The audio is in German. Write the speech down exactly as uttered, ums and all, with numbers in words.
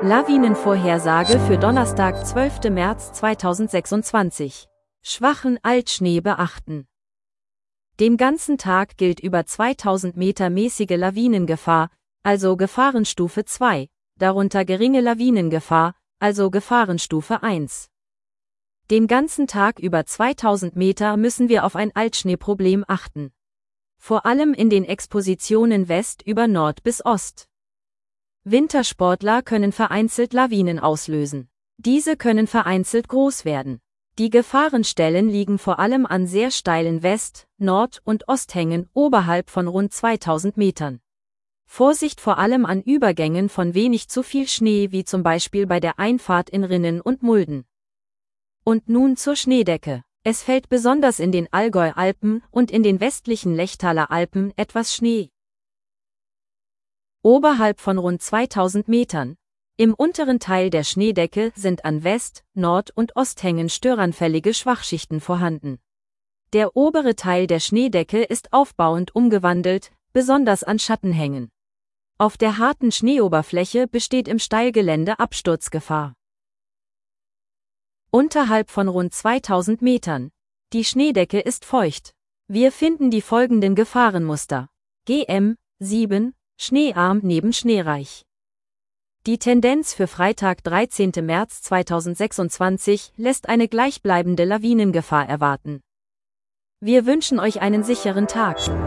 Lawinenvorhersage für Donnerstag, zwölften März zweitausendsechsundzwanzig. Schwachen Altschnee beachten. Den ganzen Tag gilt über zweitausend Meter mäßige Lawinengefahr, also Gefahrenstufe zwei, darunter geringe Lawinengefahr, also Gefahrenstufe eins. Den ganzen Tag über zweitausend Meter müssen wir auf ein Altschneeproblem achten. Vor allem in den Expositionen West über Nord bis Ost. Wintersportler können vereinzelt Lawinen auslösen. Diese können vereinzelt groß werden. Die Gefahrenstellen liegen vor allem an sehr steilen West-, Nord- und Osthängen oberhalb von rund zweitausend Metern. Vorsicht vor allem an Übergängen von wenig zu viel Schnee, wie zum Beispiel bei der Einfahrt in Rinnen und Mulden. Und nun zur Schneedecke. Es fällt besonders in den Allgäu-Alpen und in den westlichen Lechtaler Alpen etwas Schnee. Oberhalb von rund zweitausend Metern. Im unteren Teil der Schneedecke sind an West-, Nord- und Osthängen störanfällige Schwachschichten vorhanden. Der obere Teil der Schneedecke ist aufbauend umgewandelt, besonders an Schattenhängen. Auf der harten Schneeoberfläche besteht im Steilgelände Absturzgefahr. Unterhalb von rund zweitausend Metern. Die Schneedecke ist feucht. Wir finden die folgenden Gefahrenmuster. G M sieben, schneearm neben schneereich. Die Tendenz für Freitag, dreizehnten März zweitausendsechsundzwanzig, lässt eine gleichbleibende Lawinengefahr erwarten. Wir wünschen euch einen sicheren Tag.